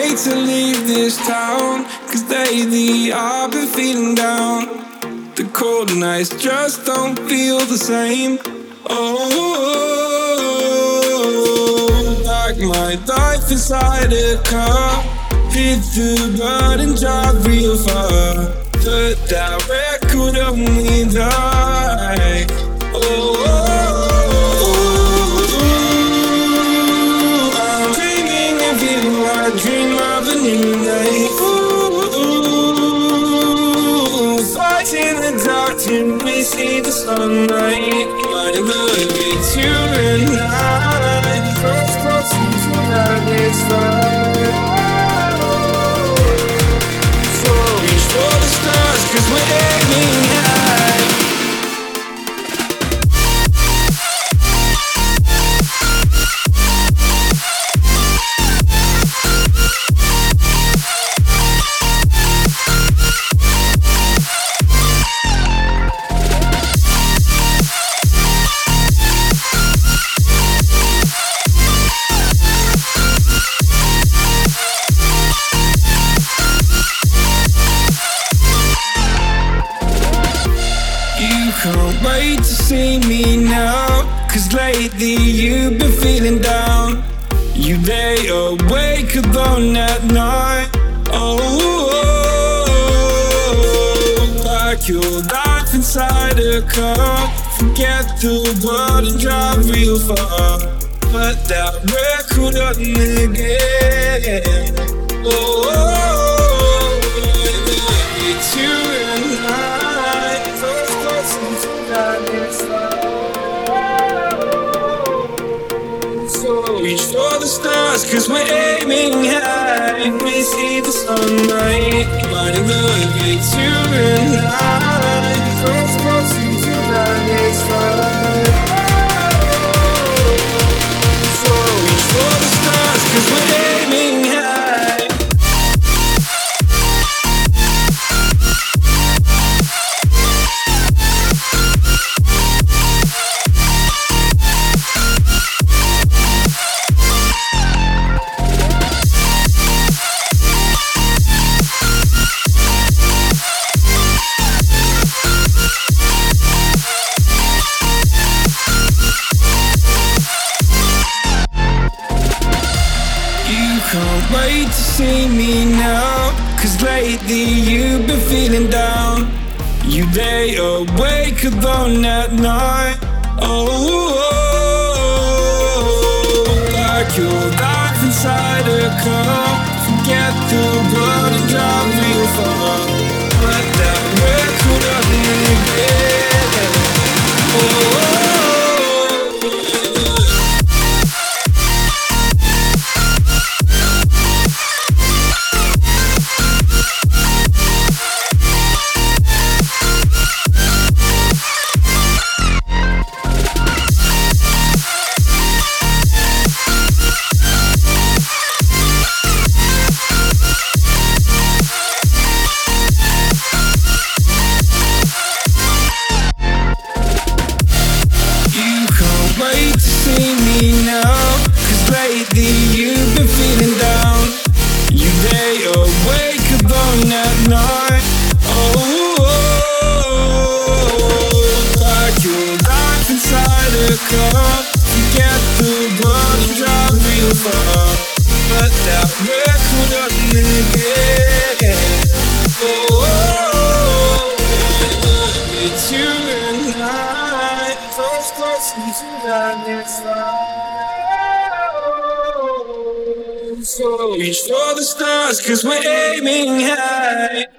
wait to leave this town, 'cause lately I've been feeling down. The cold nights just don't feel the same. Oh, like my life inside a car, hit the button, drive real far. Put that record on me like, oh, I'm dreaming of you, I dream of a new life. Fighting the dark till we see the sunlight. My love, it's you and I, first close into that next life. So reach for the stars, 'cause we're aiming high. Can't wait to see me now, 'cause lately you've been feeling down. You lay awake alone at night. Oh, like your life inside a car. Forget the world and drive real far. Put that record on again. Oh, it's you and I. So reach for the stars, 'cause we're aiming high. We see the sunlight. My love, it's you and I. First close into that next life. So reach for the stars, 'cause we're aiming high. Can't wait to see me now, 'cause lately you've been feeling down. You lay awake alone at night. Oh, like your life inside a car. Forget the world and drive real far. Let that record on again. Oh, wait to see me now, 'cause lately you've been feeling down. You lay awake alone at night. Oh, like your life inside a car. Forget the world and drive real far. But that record on again. Oh, it's you and I. First close into that next life. So reach for the stars, 'cause we're aiming high.